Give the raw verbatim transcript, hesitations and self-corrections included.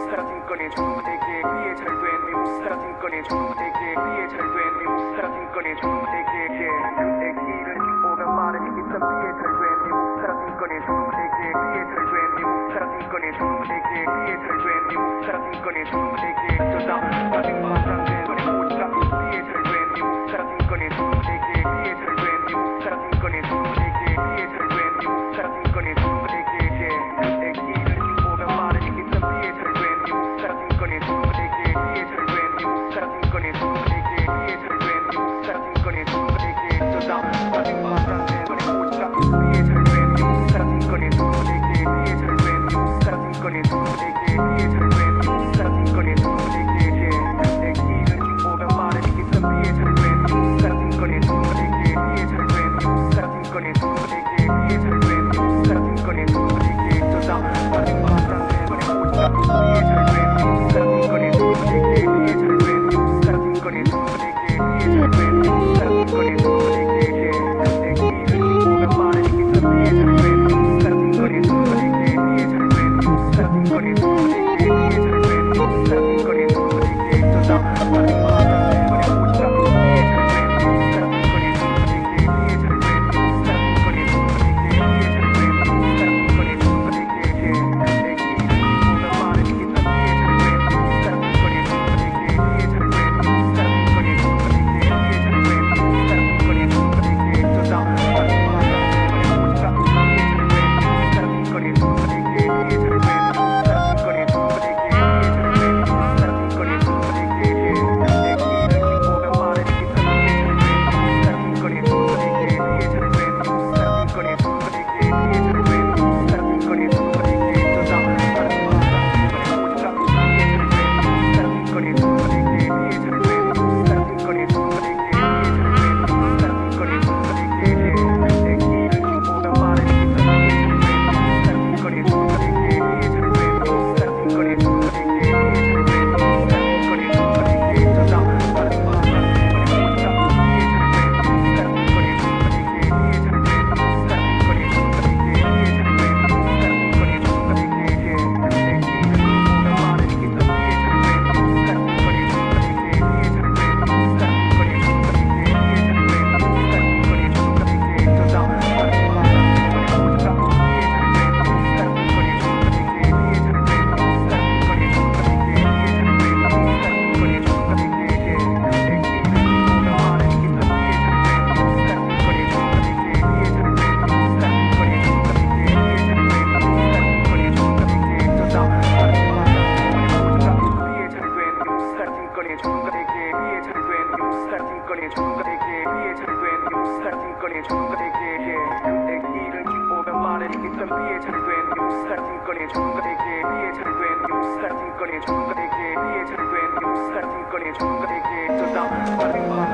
사라진 거네 주무대게 위에 잘된 미국 사라진 거네 주무대게 위에 잘된 미국 사라진 거네 주무대게 그때 길을 오면 많은 이기선 위에 잘된 미국 사라진 거네 주무대게 위에 잘된 미국 사라진 거네 주무대게 위에 잘된 미국 사라진 거네 주무대게 저다 빠진 화장된 거네 오지가 위에 잘된 미국 사라진 거네 주무대게 위에 잘된 미국 사라진 거네 주무대게 위에 잘된 미국 사라진 거네 주무대게 그때 길을 오면 많은 이기선 위에 잘된 미국 사라진 거네 주무대게 위에 잘된 미국 사라진 거네 주무대게 위에 잘된 미국 사라진 거네 주무대게 저다 빠진 화장된 거네 오지가 위에 잘된 미국 사라진 거네 주무대게 위에 잘된 미국 사라진 거네 주무대게 위에 잘된 미국 사라진 거네 주무대게 그때 길을 오면 많은 이기선 위에 잘된 미국 사라진 거네 주무대게 위에 잘된 미국 사라진 거네 주무대게 위에 잘된 미국 사라진 거네 주무대게 저다 빠진 화장된 거네 오지가 위에 잘된 미국 사라진 거네 주무대게 위에 잘된 미국 사라진 거네 주무대게 위에 잘된 미국 사라진 거네 주무대게 그때 길을 오면 많은 이기선 위에 잘된 미국 사라진 거네 주무대게 위에 잘된 미국 사라진 거네 주무대게 위에 잘된 미국 사라진 거네 주무대게 저다 빠진 화장된 거네 오지가 위에 잘된 미국 사라진 거네 주무대게 위에 잘된 미국 사라진 거네 주무대게 위에 잘된 미국 사라진 거네 주무대게 그때 길을 오면 많은 이기선 위에 잘된 미국 사라진 거네 주무대게 위에 잘된 미국 사라진 거네 주무대게 위에 잘된 미국 사라진 거네 주무대게 저다 빠진 화장된 거네 오지가 위에 잘된 미국 사라진 거네 주무대게 위에 잘된 미국 사라진 거네 주무대게 위에 잘된 미국 사라진 거네 주무대게 그때 길을 오면 많은 이기선 위에 잘된 미국 사라진 거네 주무대게 위에 잘된 미국 사라진 거네 주무대게 위에 잘된 미국 사라진 거네 주무대게 저다 빠진 화장된 거네 오지가 위에 잘된 미국 사라진 거네 주무대게 위에 잘된 미국 사라진 거네 주무대게 위에 잘된 미국 사라진 거네 주무대게 그때 길을 오면 많은 이기선 위에 잘된 미국 사라진 거네 주무대게 위에 잘된 미국 사라진 거네 주무대게 위에 잘된 미국 사라진 거네 주무대게 저다 빠진 화장된 거네 오지가 위에 잘된 미국 사라진 거네 주무대게 위에 잘된 미국 사라진 거네 주무대게 위에 잘된 미국 사라진 거네 주무대게 그때 길을 오면 많은 이기선 위에 잘된 미국 사라진 거네 주무대게 위에 잘된 미국 사라진 거네 주무대게 위에 잘된 미국 사라진 거네 주무대게 저다 빠진 화장된 거네 오지가 위에 잘된 미국 사라진 거네 주무대게 위에 잘된 미국 사라진 거네 주무대게 위에 잘된 미국 사라진 거네 주무대게 그때 길을 오면 많은 이기선 위에 잘된 미국 사라진 거네 주무대게 위에 잘된 미국 사라진 거네 주무대게 위에 잘된 미국 사라진 거네 주무대게 저다 빠진 화장된 거네 오지가 위에 잘된 미국 사라진 거네 주무대게 위에 잘된 미국 사라진 거네 주무대게 위에 잘된 미국 사라진 거네 주무대게 그때 길을 오면 많은 이기선 위에 잘된 미국 사라진 거네 주무대게 위에 잘된 미국 사라진 거네 주무대게 위에 잘된 미국 사라진 거네 주무대게 저다 빠진